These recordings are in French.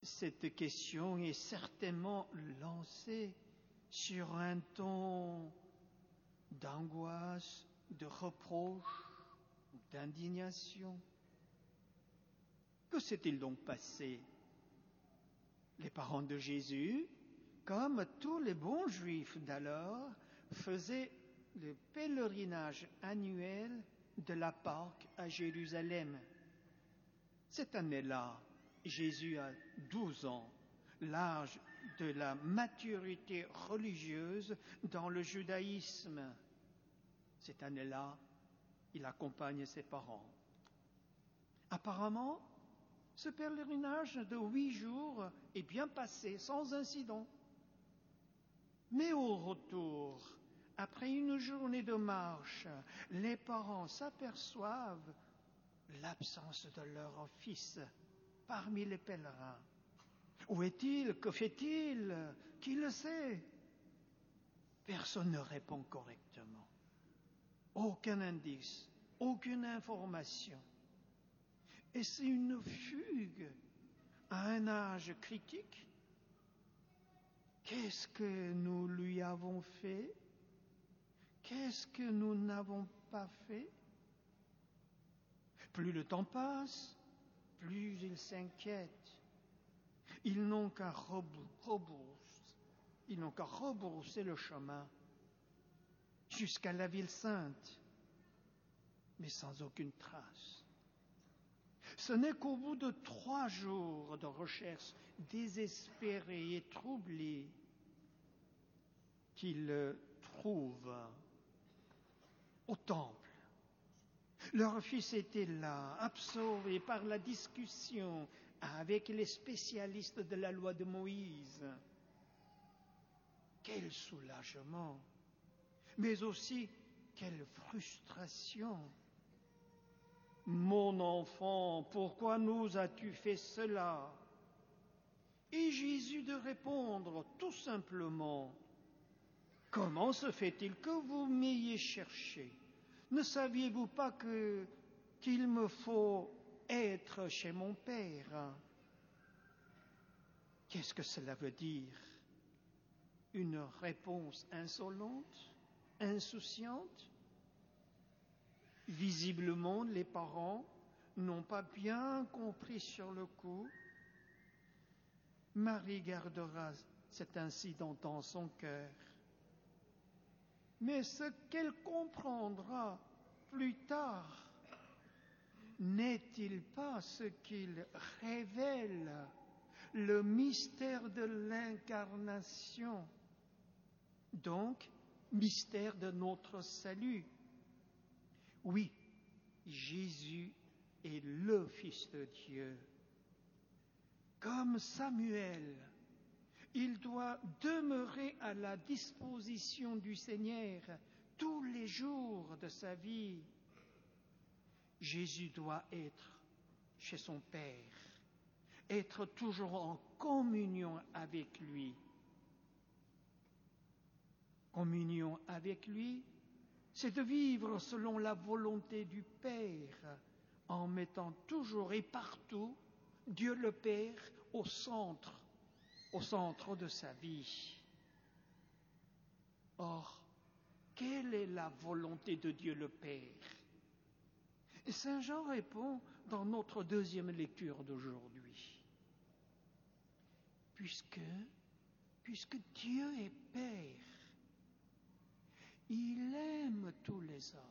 Cette question est certainement lancée sur un ton d'angoisse, de reproche, d'indignation. Que s'est-il donc passé? Les parents de Jésus, comme tous les bons juifs d'alors, faisaient le pèlerinage annuel de la Pâque à Jérusalem. Cette année-là, Jésus a 12 ans, l'âge de la maturité religieuse dans le judaïsme. Cette année-là, il accompagne ses parents. Apparemment, ce pèlerinage de 8 jours est bien passé, sans incident. Mais au retour, après une journée de marche, les parents s'aperçoivent l'absence de leur fils parmi les pèlerins. Où est-il? Que fait-il? Qui le sait? Personne ne répond correctement. Aucun indice, aucune information. Et c'est une fugue à un âge critique. Qu'est-ce que nous lui avons fait? Qu'est-ce que nous n'avons pas fait? Plus le temps passe, plus ils s'inquiètent. Ils n'ont qu'à rebrousser le chemin jusqu'à la ville sainte, mais sans aucune trace. Ce n'est qu'au bout de 3 jours de recherche désespérés et troublés qu'ils le trouvent au temple. Leur fils était là, absorbé par la discussion avec les spécialistes de la loi de Moïse. Quel soulagement, mais aussi quelle frustration. Mon enfant, pourquoi nous as-tu fait cela? Et Jésus de répondre tout simplement, comment se fait-il que vous m'ayez cherché? Ne saviez-vous pas qu'il me faut être chez mon Père? Qu'est-ce que cela veut dire? Une réponse insolente, insouciante? Visiblement, les parents n'ont pas bien compris sur le coup. Marie gardera cet incident dans son cœur. Mais ce qu'elle comprendra plus tard, n'est-il pas ce qu'il révèle, le mystère de l'incarnation, donc mystère de notre salut? Oui, Jésus est le Fils de Dieu. Comme Samuel, il doit demeurer à la disposition du Seigneur tous les jours de sa vie. Jésus doit être chez son Père, être toujours en communion avec lui. Communion avec lui, c'est de vivre selon la volonté du Père, en mettant toujours et partout Dieu le Père au centre de sa vie. Or, quelle est la volonté de Dieu le Père? Et Saint Jean répond dans notre deuxième lecture d'aujourd'hui. Puisque Dieu est Père, il aime tous les hommes.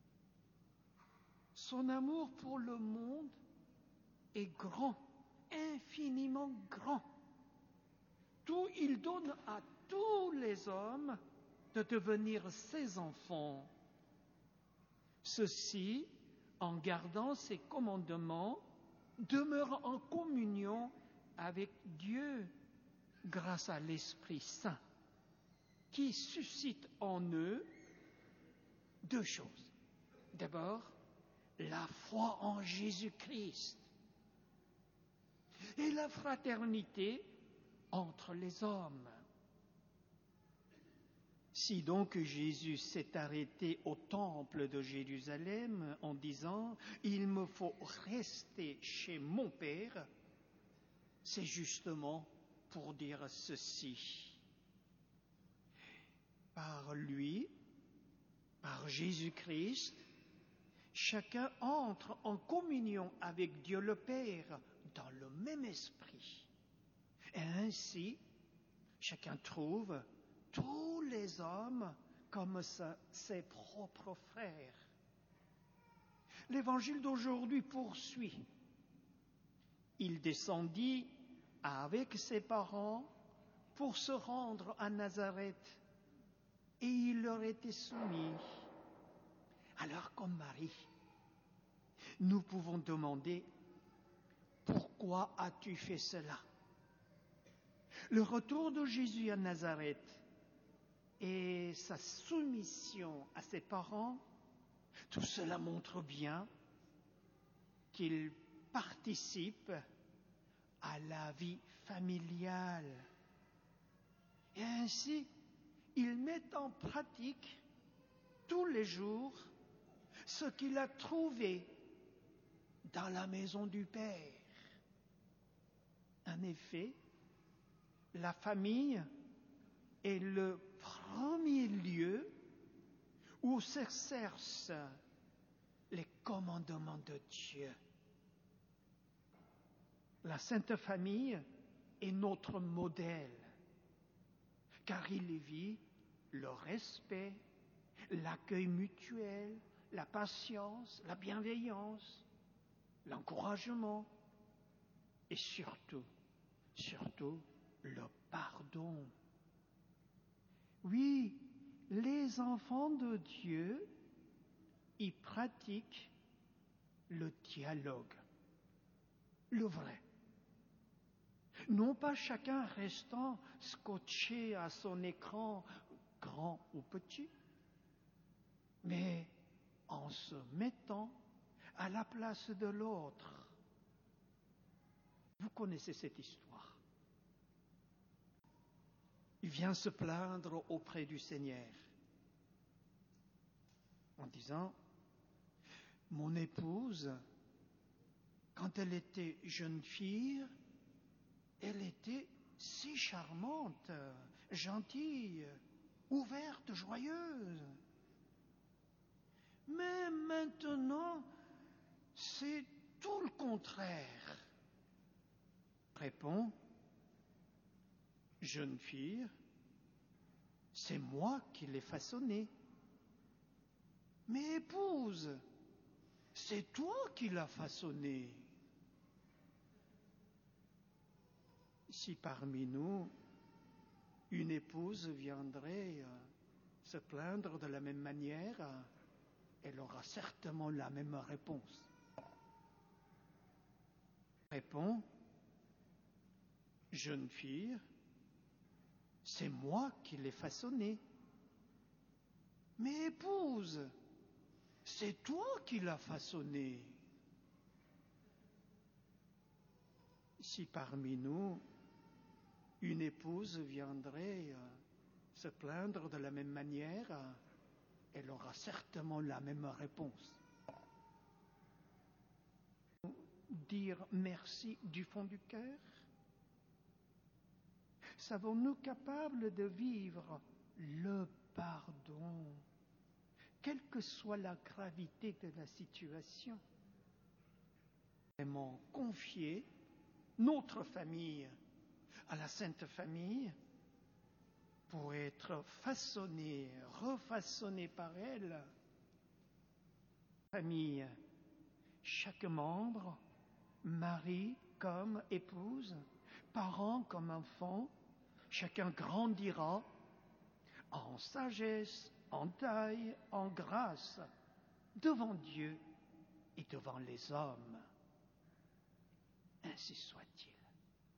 Son amour pour le monde est grand, infiniment grand. Il donne à tous les hommes de devenir ses enfants. Ceux-ci, en gardant ses commandements, demeurent en communion avec Dieu grâce à l'Esprit Saint, qui suscite en eux 2 choses. D'abord, la foi en Jésus-Christ et la fraternité entre les hommes. Si donc Jésus s'est arrêté au temple de Jérusalem en disant « Il me faut rester chez mon Père », c'est justement pour dire ceci. Par lui, par Jésus-Christ, chacun entre en communion avec Dieu le Père dans le même esprit. Et ainsi, chacun trouve tous les hommes comme ses propres frères. L'évangile d'aujourd'hui poursuit. Il descendit avec ses parents pour se rendre à Nazareth et il leur était soumis. Alors comme Marie, nous pouvons demander « Pourquoi as-tu fait cela ?» Le retour de Jésus à Nazareth et sa soumission à ses parents, tout cela montre bien qu'il participe à la vie familiale. Et ainsi, il met en pratique tous les jours ce qu'il a trouvé dans la maison du Père. En effet, la famille est le premier lieu où s'exercent les commandements de Dieu. La Sainte Famille est notre modèle, car il y vit le respect, l'accueil mutuel, la patience, la bienveillance, l'encouragement et surtout, le pardon. Oui, les enfants de Dieu y pratiquent le dialogue, le vrai. Non pas chacun restant scotché à son écran, grand ou petit, mais en se mettant à la place de l'autre. Vous connaissez cette histoire. Il vient se plaindre auprès du Seigneur en disant « Mon épouse, quand elle était jeune fille, elle était si charmante, gentille, ouverte, joyeuse. Mais maintenant, c'est tout le contraire. » Répond, jeune fille, c'est moi qui l'ai façonnée. Mais épouse, c'est toi qui l'as façonnée. Si parmi nous, une épouse viendrait se plaindre de la même manière, elle aura certainement la même réponse. Répond, jeune fille, c'est moi qui l'ai façonnée. Mais épouse, c'est toi qui l'as façonnée. Si parmi nous, une épouse viendrait se plaindre de la même manière, elle aura certainement la même réponse. Dire merci du fond du cœur? Savons-nous capables de vivre le pardon, quelle que soit la gravité de la situation? Vraiment confier notre famille à la Sainte Famille pour être façonnée, refaçonnée par elle. Famille, chaque membre, mari comme épouse, parents comme enfants, chacun grandira en sagesse, en taille, en grâce, devant Dieu et devant les hommes. Ainsi soit-il.